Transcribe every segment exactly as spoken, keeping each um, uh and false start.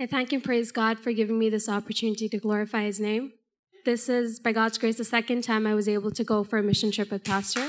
I thank and praise God for giving me this opportunity to glorify His name. This is, by God's grace, the second time I was able to go for a mission trip with Pastor.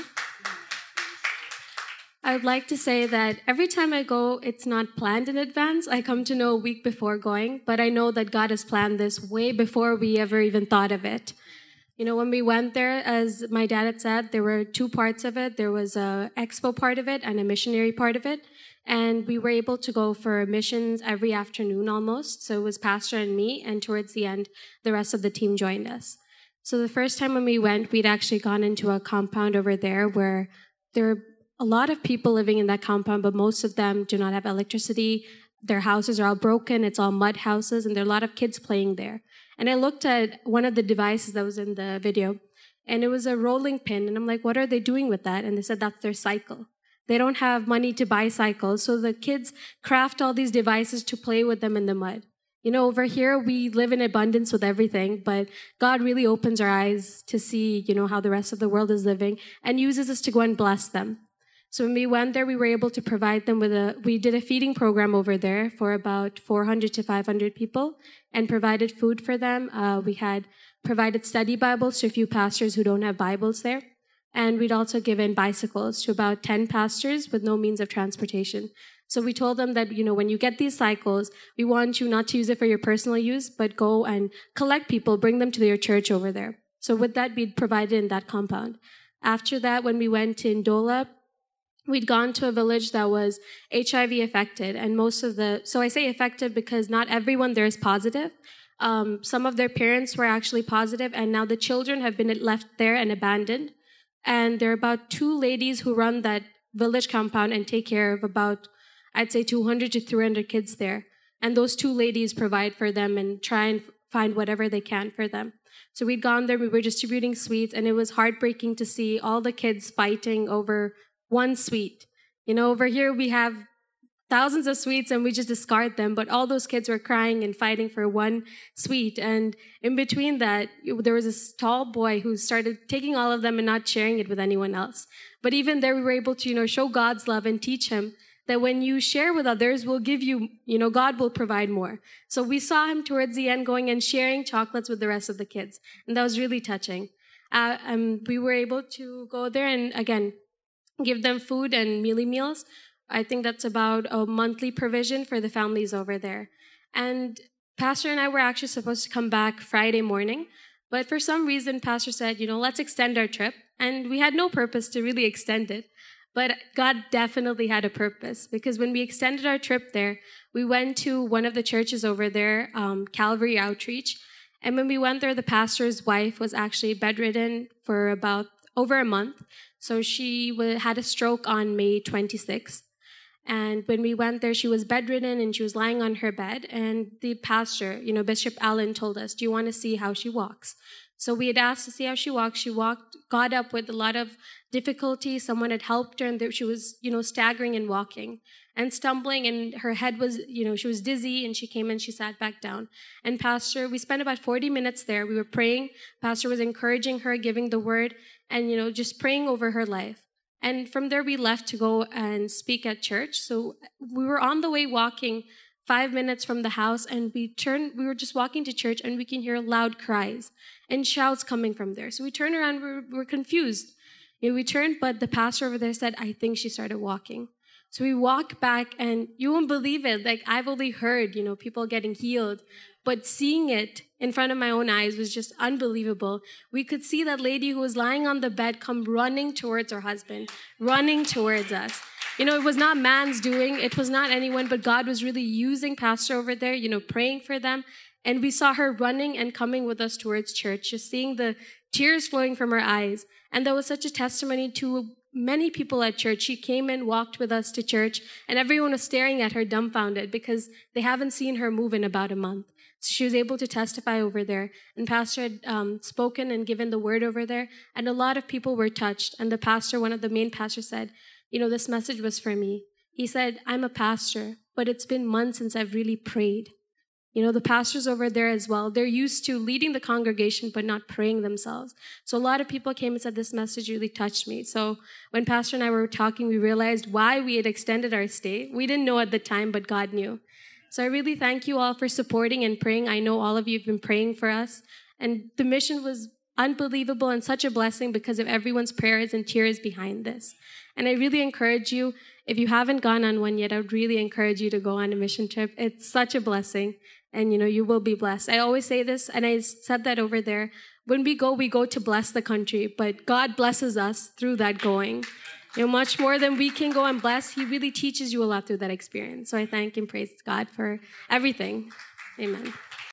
I would like to say that every time I go, it's not planned in advance. I come to know a week before going, but I know that God has planned this way before we ever even thought of it. You know, when we went there, as my dad had said, there were two parts of it. There was a expo part of it and a missionary part of it. And we were able to go for missions every afternoon almost. So it was Pastor and me, and towards the end, the rest of the team joined us. So the first time when we went, we'd actually gone into a compound over there where there are a lot of people living in that compound, but most of them do not have electricity. Their houses are all broken. It's all mud houses, and there are a lot of kids playing there. And I looked at one of the devices that was in the video, and it was a rolling pin. And I'm like, what are they doing with that? And they said that's their cycle. They don't have money to buy cycles, so the kids craft all these devices to play with them in the mud. You know, over here, we live in abundance with everything, but God really opens our eyes to see, you know, how the rest of the world is living and uses us to go and bless them. So when we went there, we were able to provide them with a, we did a feeding program over there for about four hundred to five hundred people and provided food for them. Uh, we had provided study Bibles to a few pastors who don't have Bibles there. And we'd also given bicycles to about ten pastors with no means of transportation. So we told them that, you know, when you get these cycles, we want you not to use it for your personal use, but go and collect people, bring them to your church over there. So with that, we'd provided in that compound. After that, when we went to Ndola, we'd gone to a village that was H I V affected. And most of the, so I say affected because not everyone there is positive. Um, some of their parents were actually positive, and now the children have been left there and abandoned. And there are about two ladies who run that village compound and take care of about, I'd say, two hundred to three hundred kids there. And those two ladies provide for them and try and find whatever they can for them. So we'd gone there, we were distributing sweets, and it was heartbreaking to see all the kids fighting over one sweet. You know, over here we have thousands of sweets and we just discard them, but all those kids were crying and fighting for one sweet. And in between that, there was this tall boy who started taking all of them and not sharing it with anyone else. But even there, we were able to, you know, show God's love and teach him that when you share with others, we'll give you, you know, God will provide more. So we saw him towards the end going and sharing chocolates with the rest of the kids. And that was really touching. Uh, um, we were able to go there and, again, give them food and mealie meals. I think that's about a monthly provision for the families over there. And Pastor and I were actually supposed to come back Friday morning, but for some reason, Pastor said, you know, let's extend our trip. And we had no purpose to really extend it, but God definitely had a purpose, because when we extended our trip there, we went to one of the churches over there, um, Calvary Outreach. And when we went there, the pastor's wife was actually bedridden for about over a month. So she w- had a stroke on May twenty-sixth. And when we went there, she was bedridden and she was lying on her bed. And the pastor, you know, Bishop Allen, told us, do you want to see how she walks? So we had asked to see how she walked. She walked, got up with a lot of difficulty. Someone had helped her, and there, she was, you know, staggering and walking and stumbling, and her head was, you know, she was dizzy, and she came and she sat back down. And Pastor, we spent about forty minutes there. We were praying. Pastor was encouraging her, giving the word, and, you know, just praying over her life. And from there, we left to go and speak at church. So we were on the way walking five minutes from the house, and we turned, we were just walking to church, and we can hear loud cries and shouts coming from there. So we turned around, we were, we were confused. You know, we turned, but the pastor over there said, I think she started walking. So we walk back, and you won't believe it. Like, I've only heard, you know, people getting healed, but seeing it in front of my own eyes was just unbelievable. We could see that lady who was lying on the bed come running towards her husband, running towards us. You know, it was not man's doing. It was not anyone, but God was really using Pastor over there, you know, praying for them. And we saw her running and coming with us towards church, just seeing the tears flowing from her eyes. And that was such a testimony to many people at church. She came and walked with us to church, and everyone was staring at her dumbfounded because they haven't seen her move in about a month. So she was able to testify over there. And Pastor had um, spoken and given the word over there, and a lot of people were touched. And the pastor, one of the main pastors, said, you know, this message was for me. He said, I'm a pastor, but it's been months since I've really prayed. You know, the pastors over there as well, they're used to leading the congregation, but not praying themselves. So a lot of people came and said, this message really touched me. So when Pastor and I were talking, we realized why we had extended our stay. We didn't know at the time, but God knew. So I really thank you all for supporting and praying. I know all of you have been praying for us. And the mission was unbelievable and such a blessing because of everyone's prayers and tears behind this. And I really encourage you, if you haven't gone on one yet, I would really encourage you to go on a mission trip. It's such a blessing, and you know, you will be blessed. I always say this, and I said that over there. When we go, we go to bless the country, but God blesses us through that going. You know, much more than we can go and bless. He really teaches you a lot through that experience. So I thank and praise God for everything. Amen.